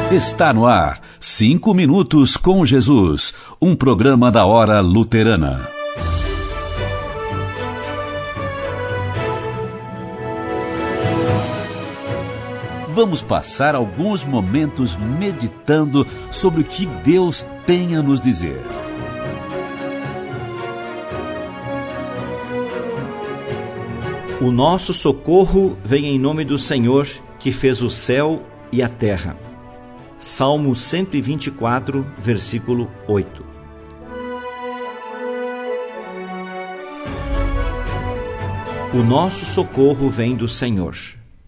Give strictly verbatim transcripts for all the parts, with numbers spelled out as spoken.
Está no ar, Cinco Minutos com Jesus, um programa da Hora Luterana. Vamos passar alguns momentos meditando sobre o que Deus tem a nos dizer. O nosso socorro vem em nome do Senhor, que fez o céu e a terra. Salmo cento e vinte e quatro, versículo oito. O nosso socorro vem do Senhor.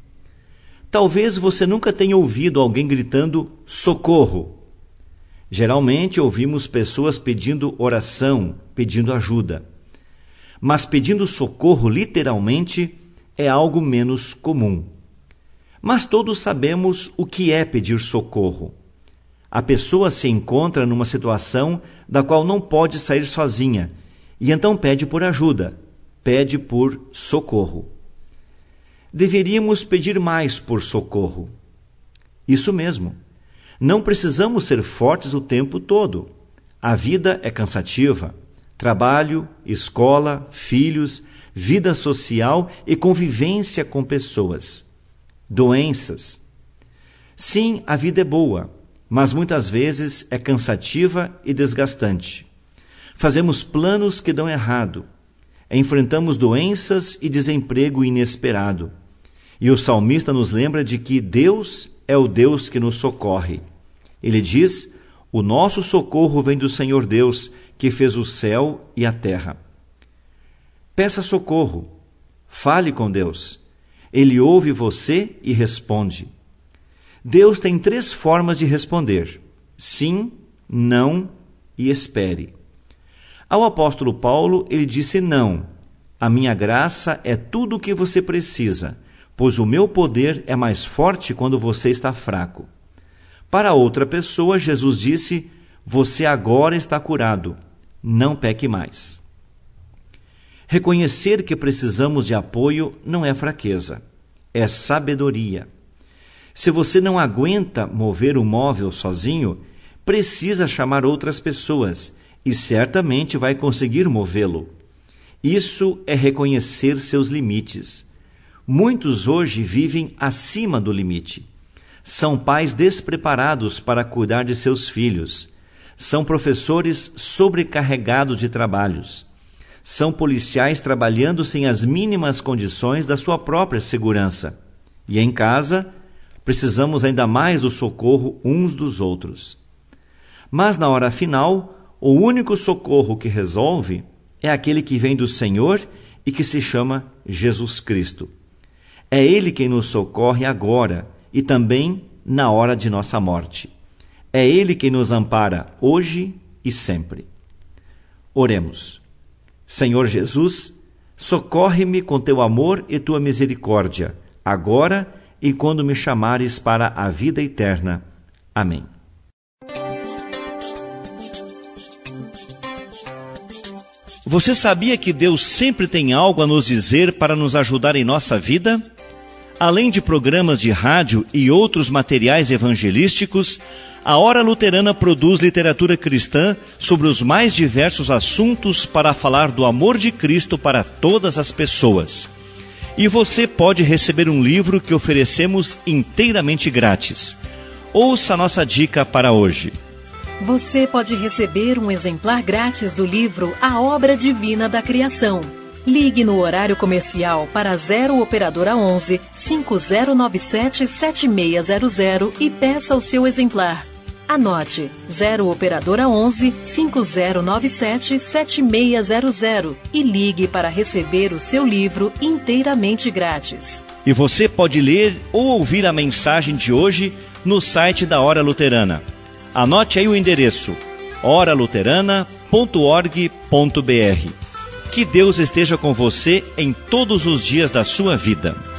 Talvez você nunca tenha ouvido alguém gritando socorro. Geralmente ouvimos pessoas pedindo oração, pedindo ajuda. Mas pedindo socorro literalmente é algo menos comum. Mas todos sabemos o que é pedir socorro. A pessoa se encontra numa situação da qual não pode sair sozinha e então pede por ajuda, pede por socorro. Deveríamos pedir mais por socorro. Isso mesmo. Não precisamos ser fortes o tempo todo. A vida é cansativa. Trabalho, escola, filhos, vida social e convivência com pessoas. Doenças. Sim, a vida é boa, mas muitas vezes é cansativa e desgastante. Fazemos planos que dão errado. Enfrentamos doenças e desemprego inesperado. E o salmista nos lembra de que Deus é o Deus que nos socorre. Ele diz: o nosso socorro vem do Senhor Deus, que fez o céu e a terra. Peça socorro. Fale com Deus. Ele ouve você e responde. Deus tem três formas de responder: sim, não e espere. Ao apóstolo Paulo, ele disse não. A minha graça é tudo o que você precisa, pois o meu poder é mais forte quando você está fraco. Para outra pessoa, Jesus disse: você agora está curado, não peque mais. Reconhecer que precisamos de apoio não é fraqueza, é sabedoria. Se você não aguenta mover o móvel sozinho, precisa chamar outras pessoas e certamente vai conseguir movê-lo. Isso é reconhecer seus limites. Muitos hoje vivem acima do limite. São pais despreparados para cuidar de seus filhos. São professores sobrecarregados de trabalhos. São policiais trabalhando sem as mínimas condições da sua própria segurança. E em casa, precisamos ainda mais do socorro uns dos outros. Mas na hora final, o único socorro que resolve é aquele que vem do Senhor e que se chama Jesus Cristo. É Ele quem nos socorre agora e também na hora de nossa morte. É Ele quem nos ampara hoje e sempre. Oremos. Senhor Jesus, socorre-me com teu amor e tua misericórdia, agora e quando me chamares para a vida eterna. Amém. Você sabia que Deus sempre tem algo a nos dizer para nos ajudar em nossa vida? Além de programas de rádio e outros materiais evangelísticos, a Hora Luterana produz literatura cristã sobre os mais diversos assuntos para falar do amor de Cristo para todas as pessoas. E você pode receber um livro que oferecemos inteiramente grátis. Ouça a nossa dica para hoje. Você pode receber um exemplar grátis do livro A Obra Divina da Criação. Ligue no horário comercial para zero Operadora onze, cinco zero nove sete, sete seis zero zero e peça o seu exemplar. Anote zero Operadora onze, cinco zero nove sete, sete seis zero zero e ligue para receber o seu livro inteiramente grátis. E você pode ler ou ouvir a mensagem de hoje no site da Hora Luterana. Anote aí o endereço: hora luterana ponto org ponto br. Que Deus esteja com você em todos os dias da sua vida.